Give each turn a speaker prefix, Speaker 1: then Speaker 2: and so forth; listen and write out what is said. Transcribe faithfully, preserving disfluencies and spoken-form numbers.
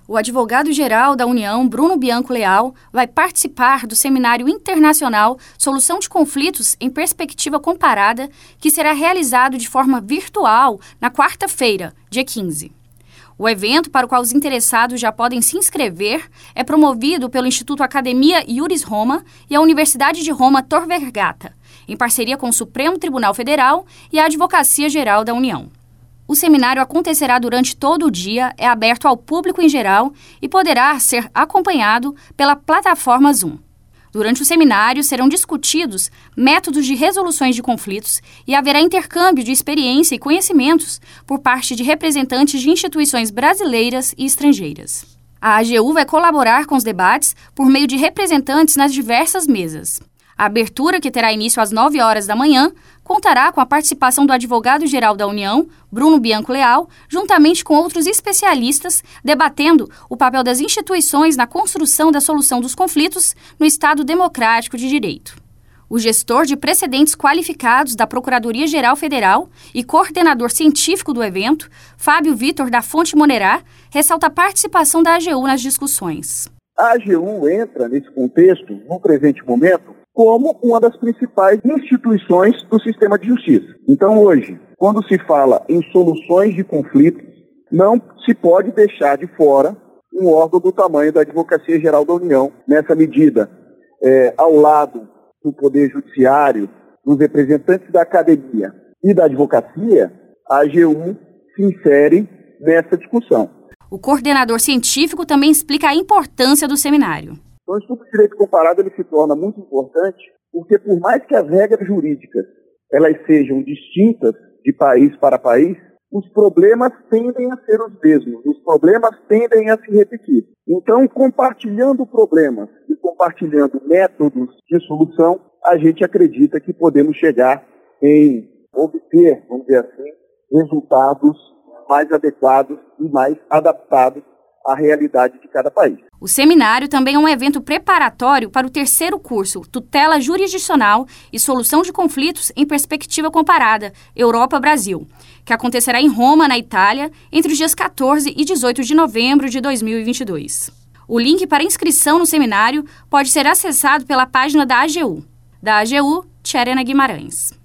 Speaker 1: O advogado-geral da União, Bruno Bianco Leal, vai participar do Seminário Internacional Solução de Conflitos em Perspectiva Comparada, que será realizado de forma virtual na quarta-feira, dia quinze. O evento, para o qual os interessados já podem se inscrever, é promovido pelo Instituto Academia Iuris Roma e a Universidade de Roma Tor Vergata, em parceria com o Supremo Tribunal Federal e a Advocacia Geral da União. O seminário acontecerá durante todo o dia, é aberto ao público em geral e poderá ser acompanhado pela plataforma Zoom. Durante o seminário serão discutidos métodos de resoluções de conflitos e haverá intercâmbio de experiência e conhecimentos por parte de representantes de instituições brasileiras e estrangeiras. A A G U vai colaborar com os debates por meio de representantes nas diversas mesas. A abertura, que terá início às nove horas da manhã, contará com a participação do advogado-geral da União, Bruno Bianco Leal, juntamente com outros especialistas, debatendo o papel das instituições na construção da solução dos conflitos no Estado Democrático de Direito. O gestor de precedentes qualificados da Procuradoria-Geral Federal e coordenador científico do evento, Fábio Vitor da Fonte Monerá, ressalta a participação da A G U nas discussões.
Speaker 2: A A G U entra nesse contexto, no presente momento, como uma das principais instituições do sistema de justiça. Então, hoje, quando se fala em soluções de conflitos, não se pode deixar de fora um órgão do tamanho da Advocacia Geral da União. Nessa medida, é, ao lado do Poder Judiciário, dos representantes da academia e da advocacia, a A G U se insere nessa discussão.
Speaker 1: O coordenador científico também explica a importância do seminário.
Speaker 2: Então, o estudo de direito comparado ele se torna muito importante porque, por mais que as regras jurídicas elas sejam distintas de país para país, os problemas tendem a ser os mesmos, os problemas tendem a se repetir. Então, compartilhando problemas e compartilhando métodos de solução, a gente acredita que podemos chegar em obter, vamos dizer assim, resultados mais adequados e mais adaptados à realidade de cada país.
Speaker 1: O seminário também é um evento preparatório para o terceiro curso, Tutela Jurisdicional e Solução de Conflitos em Perspectiva Comparada, Europa-Brasil, que acontecerá em Roma, na Itália, entre os dias quatorze e dezoito de novembro de dois mil e vinte e dois. O link para inscrição no seminário pode ser acessado pela página da A G U. Da A G U, Tcherena Guimarães.